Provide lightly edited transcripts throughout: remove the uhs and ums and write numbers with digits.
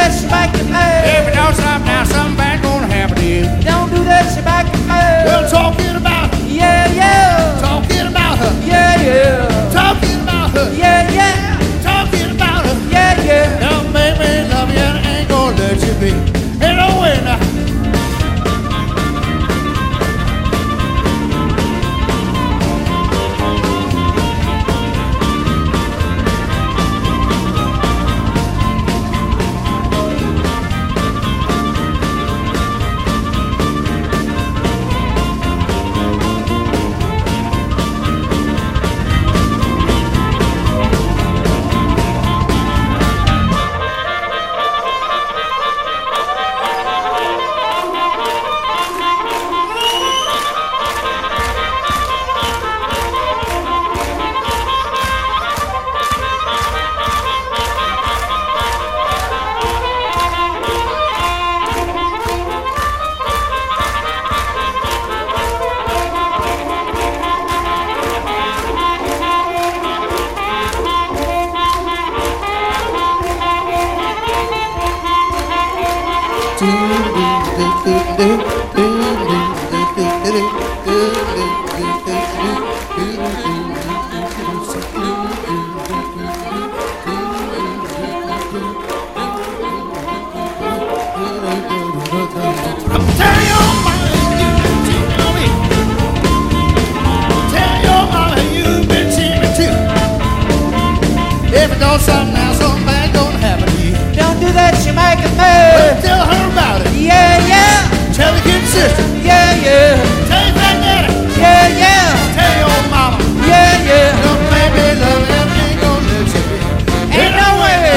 that, she might get mad. If you don't stop now, something bad gonna happen to you. Don't do that, she might get mad. Well, talking about her, Yeah, yeah. talking about her, Yeah, yeah. talking about her, Yeah, yeah. talking about her. Yeah, yeah. Don't make me love you and I ain't gonna let you be. Ain't no way now. If it don't stop now, something bad gonna happen to you. Don't do that, she might get mad. Well, tell her about it. Yeah, yeah. Tell the kid sister. Yeah, yeah. Tell your fat daddy. Yeah, yeah. Tell your old mama. Yeah, yeah. Don't make me love you, I ain't gonna let you be. Ain't no way.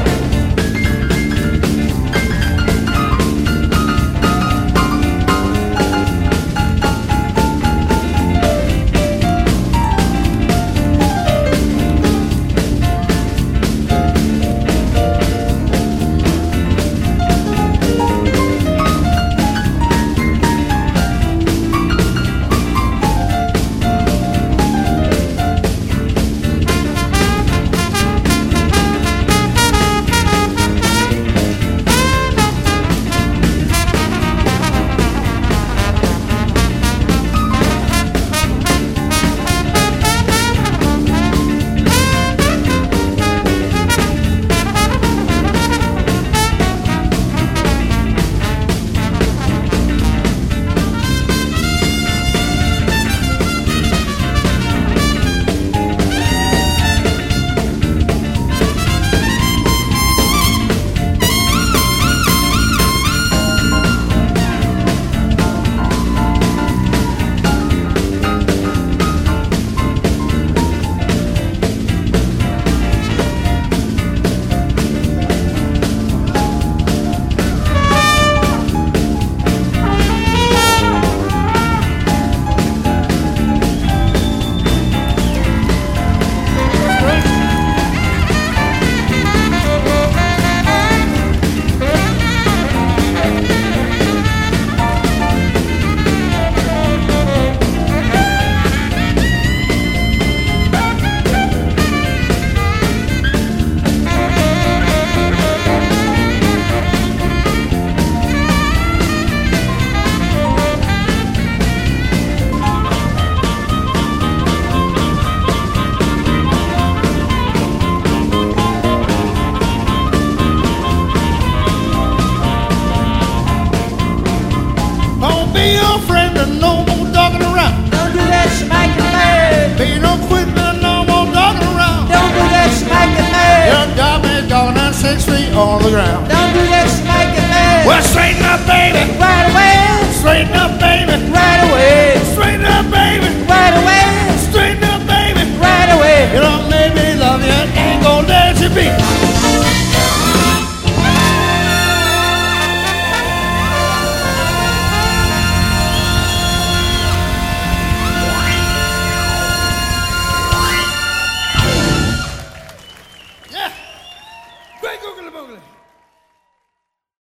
Be your friend and no more dogging around. Don't do that, she might get mad. Be no quitting and no more dogging around. Don't do that, she might get mad. Your job is dogging at 6 feet on the ground. Don't do that, she might get mad. Well, straighten up, baby.